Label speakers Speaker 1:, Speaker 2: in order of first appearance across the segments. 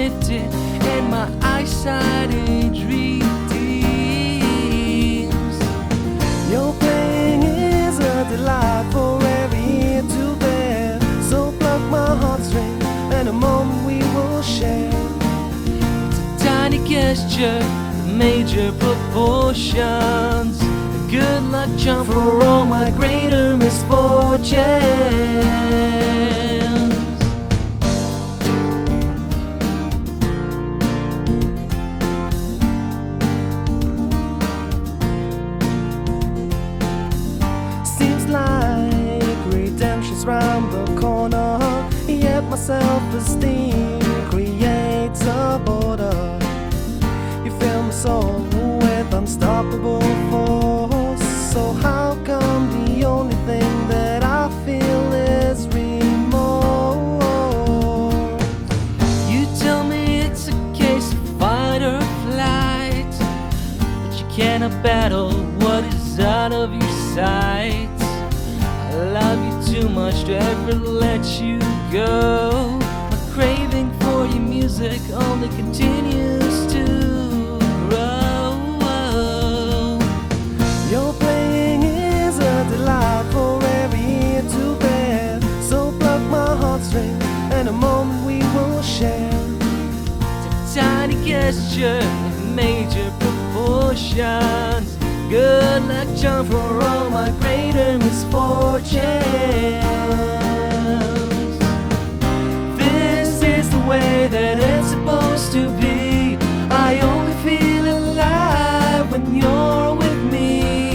Speaker 1: lifted and my eyesight it redeems.
Speaker 2: Your playing is a delight for every ear to bear. So pluck my heartstrings and a moment we will share.
Speaker 1: It's a tiny gesture, major proportions. A good luck charm for all my greater misfortunes.
Speaker 2: Seems like redemption's round the corner, yet my self-esteem creates a border. You fill my soul with unstoppable force. So how come the only thing that I feel is remorse?
Speaker 1: You tell me it's a case of fight or flight, but you cannot battle what is out of your sight. I love you too much to ever let you go. My craving for your music only continues to grow.
Speaker 2: Your playing is a delight for every ear to bear. So pluck my heartstrings and a moment we will share.
Speaker 1: It's a tiny gesture of major proportions. Good luck charm for all my greater misfortunes. This is the way that it's supposed to be. I only feel alive when you're with me.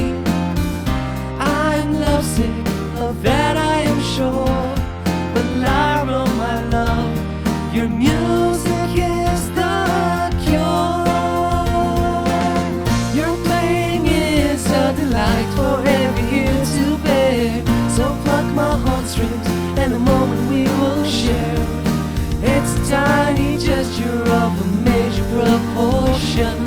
Speaker 1: I'm lovesick, of that I am sure. But Lyra, my love, your music is the cure. Your playing is a delight for every ear to bear. So pluck my heartstrings and a moment we will share. It's a tiny gesture of a major proportion.